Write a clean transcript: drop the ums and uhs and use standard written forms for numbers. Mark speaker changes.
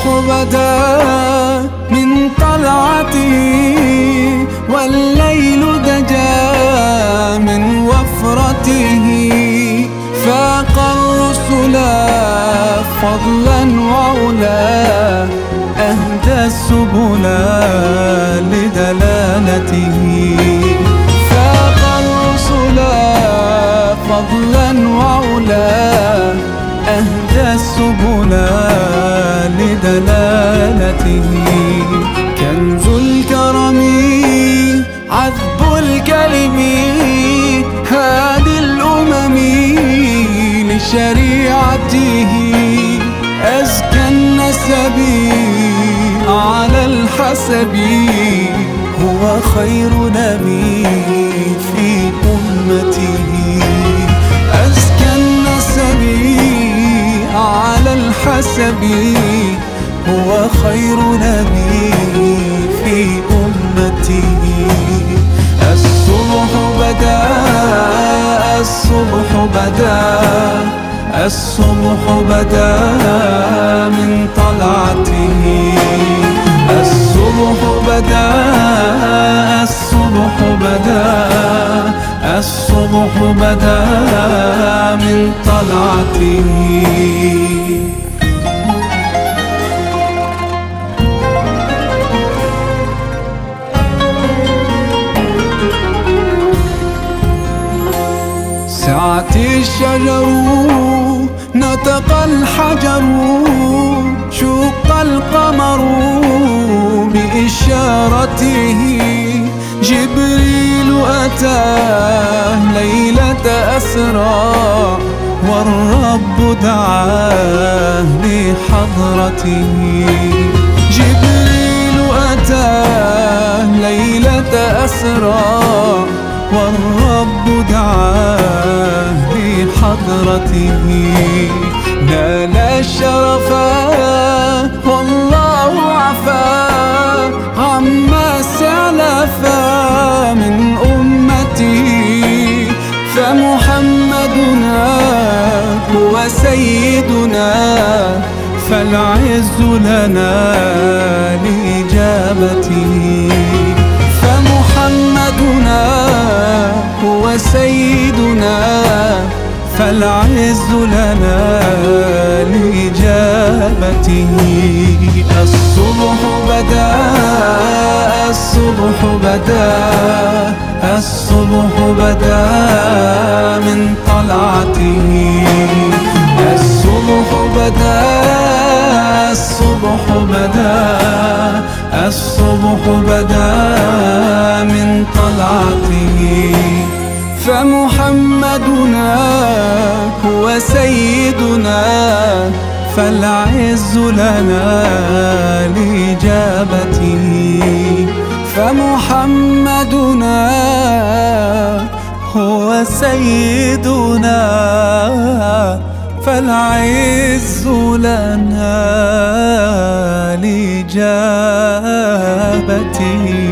Speaker 1: بدا من طلعته، والليل دجا من وفرته، فاق الرسل فضلا وعلا، أهدى السبل لدلالته. فاق الرسل فضلا وعلا، أهدى السبل لدلالته. كنز الكرم عذب الكلم، هادي الأمم لشريعته. أزكى النسب على الحسب، هو خير نبي في أمته. أزكى النسب على الحسب، هو خير نبي في أمته. الصبح بدا، الصبح بدا، الصبح بدا من طلعته. الصبح بدا، الصبح بدا، الصبح بدا من طلعته. سعت الشجر نطق الحجر، شق القمر بإشارته. جبريل أتاه ليلة أسرى، والرب دعاه لحضرته. جبريل أتاه ليلة أسرى، والرب دعاه لحضرته. نال الشرف والله عفا، عما سلفا من أمته. فمحمدنا هو سيدنا، فالعز لنا لإجابته. فمحمدنا هو سيدنا، فالعز لنا لإجابته. الصبح بدا، الصبح بدا، الصبح بدا من طلعته. الصبح بدا، الصبح بدا، الصبح بدا من طلعته. فمحمدنا هو سيدنا، فالعز لنا لإجابته. فمحمدنا هو سيدنا، فالعز لنا لإجابته.